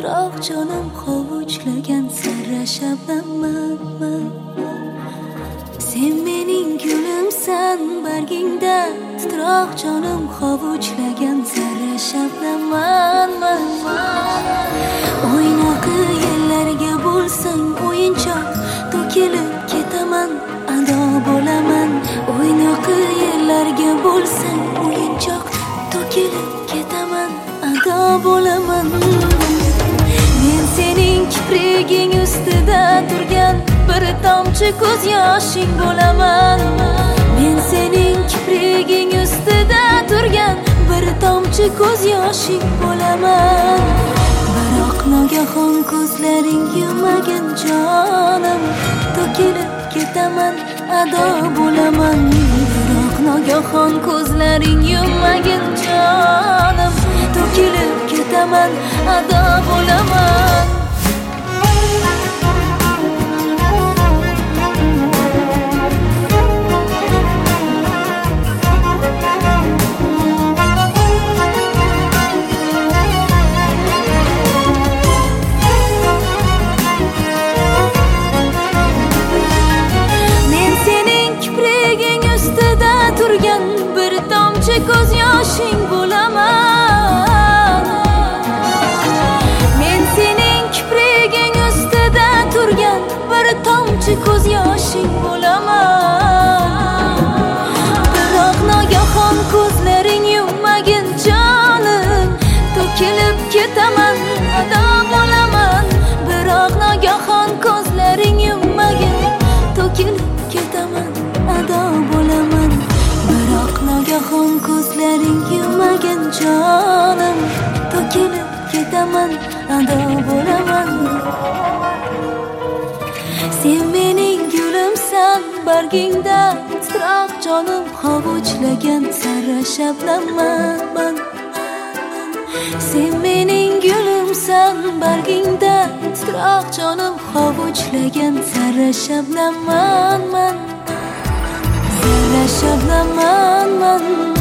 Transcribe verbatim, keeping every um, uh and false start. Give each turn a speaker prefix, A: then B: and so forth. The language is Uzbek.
A: titroq jonim hovuchlagan zarra shabnamman. Sen mening gulimsan, bargingda titroq jonim hovuchlagan zarra shabnamman. O'ynoqi yellarga bo'lsang o'yinchoq, to'kilib ketaman, ado bo'laman. O'ynoqi yellarga bo'lsang o'yinchoq, to'kilib ketaman, ado bo'laman. Men sening kipriging ustida turgan bir tomchi ko'z yoshing bo'laman. Men sening kipriging ustida turgan bir tomchi ko'z yoshing bo'laman. Biroq nogahon ko'zlaring yumagin jonim, to'kilib ketaman, ado bo'laman. Biroq nogahon ko'zlaring yumagin jonim, to'kilib ketaman, ado bo'laman. Bir tomchi ko'z yoshing bo'laman. Men sening kipriging ustida turgan bir tomchi ko'z yoshing bo'laman. Biroq nogahon ko'zlaring yummagin jonim, to'kilib ketaman, ado bo'laman. Biroq nogahon ko'zlaring yummagin, to'kilib ketaman, ado bo'laman. Nogahon ko'zlaring yumagin jonim, to'kilib ketaman, ado bo'laman. Sen mening gulimsan, bargingda titroq jonim hovuchlagan zarra shabnamman. Sen mening gulimsan, bargingda titroq jonim hovuchlagan zarra shabnamman. Zarra shabnamman.